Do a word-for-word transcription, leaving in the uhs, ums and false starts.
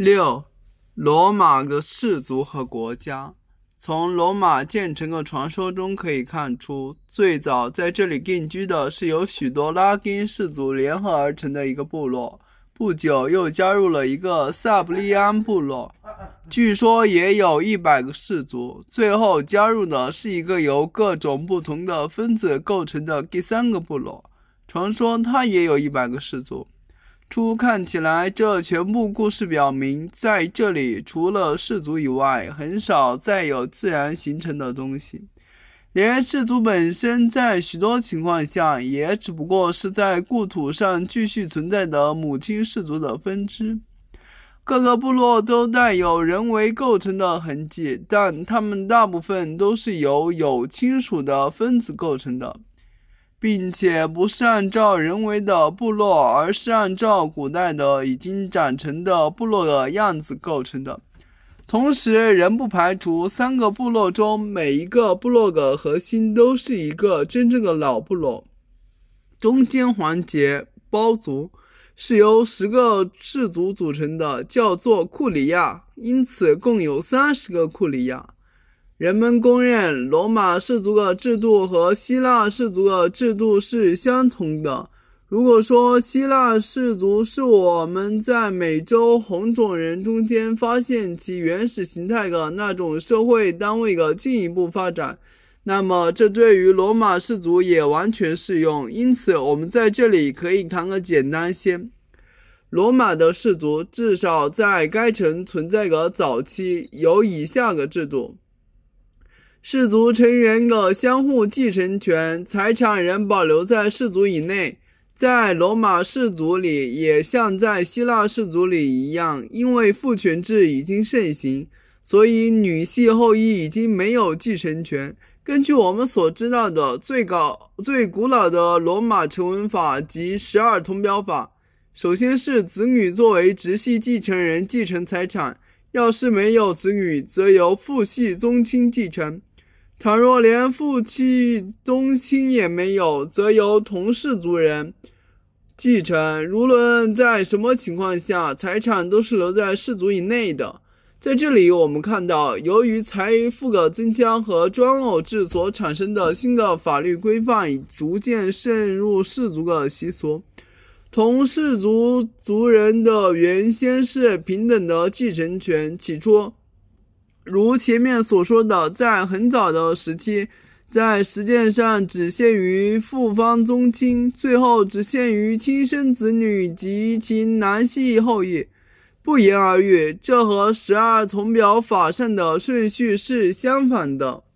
六、罗马的氏族和国家。从罗马建成的传说中可以看出，最早在这里定居的是由许多拉丁氏族联合而成的一个部落，不久又加入了一个萨布利安部落，据说也有一百个氏族，最后加入的是一个由各种不同的分子构成的第三个部落，传说它也有一百个氏族。初看起来，这全部故事表明，在这里除了氏族以外，很少再有自然形成的东西。连氏族本身在许多情况下也只不过是在故土上继续存在的母亲氏族的分支。各个部落都带有人为构成的痕迹，但它们大部分都是由有亲属的分子构成的，并且不是按照人为的部落，而是按照古代的已经长成的部落的样子构成的。同时，仍不排除三个部落中每一个部落的核心都是一个真正的老部落。中间环节包族是由十个氏族组成的，叫做库里亚，因此共有三十个库里亚。人们公认罗马氏族的制度和希腊氏族的制度是相同的。如果说希腊氏族是我们在美洲红种人中间发现其原始形态的那种社会单位的进一步发展，那么这对于罗马氏族也完全适用。因此我们在这里可以谈个简单些。罗马的氏族至少在该城存在的早期有以下的制度：氏族成员的相互继承权，财产仍保留在氏族以内。在罗马氏族里，也像在希腊氏族里一样，因为父权制已经盛行，所以女系后裔已经没有继承权。根据我们所知道的最高最古老的罗马成文法及十二铜表法，首先是子女作为直系继承人继承财产，要是没有子女，则由父系宗亲继承。倘若连父系宗亲也没有，则由同氏族人继承。无论在什么情况下，财产都是留在氏族以内的。在这里我们看到，由于财富的增加和专偶制所产生的新的法律规范已逐渐渗入氏族的习俗。同氏族族人的原先是平等的继承权，起初如前面所说的，在很早的时期，在实践上只限于父方宗亲，最后只限于亲生子女及其男系后裔。不言而喻，这和十二铜表法上的顺序是相反的。